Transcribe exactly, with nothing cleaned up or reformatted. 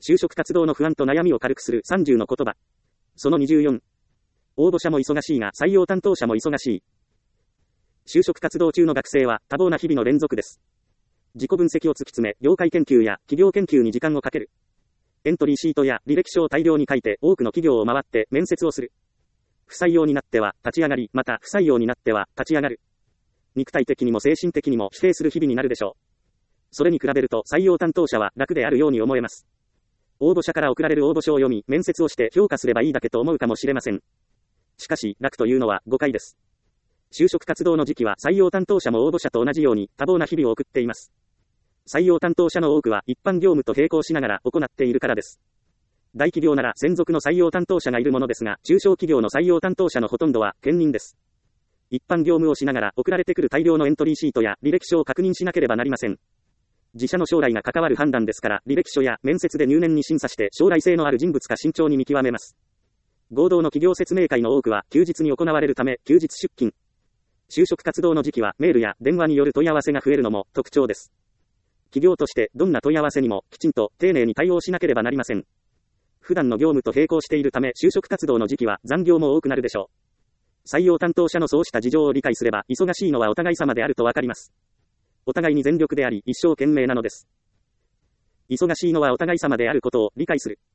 就職活動の不安と悩みを軽くするさんじゅうの言葉。そのにじゅうよん。応募者も忙しいが採用担当者も忙しい。就職活動中の学生は多忙な日々の連続です。自己分析を突き詰め、業界研究や企業研究に時間をかける。エントリーシートや履歴書を大量に書いて多くの企業を回って面接をする。不採用になっては立ち上がり、また不採用になっては立ち上がる。肉体的にも精神的にも疲弊する日々になるでしょう。それに比べると採用担当者は楽であるように思えます。応募者から送られる応募書を読み、面接をして評価すればいいだけと思うかもしれません。しかし、楽というのは誤解です。就職活動の時期は採用担当者も応募者と同じように多忙な日々を送っています。採用担当者の多くは一般業務と並行しながら行っているからです。大企業なら専属の採用担当者がいるものですが、中小企業の採用担当者のほとんどは兼任です。一般業務をしながら送られてくる大量のエントリーシートや履歴書を確認しなければなりません。自社の将来が関わる判断ですから、履歴書や面接で入念に審査して将来性のある人物か慎重に見極めます。合同の企業説明会の多くは休日に行われるため休日出勤。就職活動の時期はメールや電話による問い合わせが増えるのも特徴です。企業としてどんな問い合わせにもきちんと丁寧に対応しなければなりません。普段の業務と並行しているため就職活動の時期は残業も多くなるでしょう。採用担当者のそうした事情を理解すれば忙しいのはお互い様であるとわかります。お互いに全力であり一生懸命なのです。忙しいのはお互い様であることを理解する。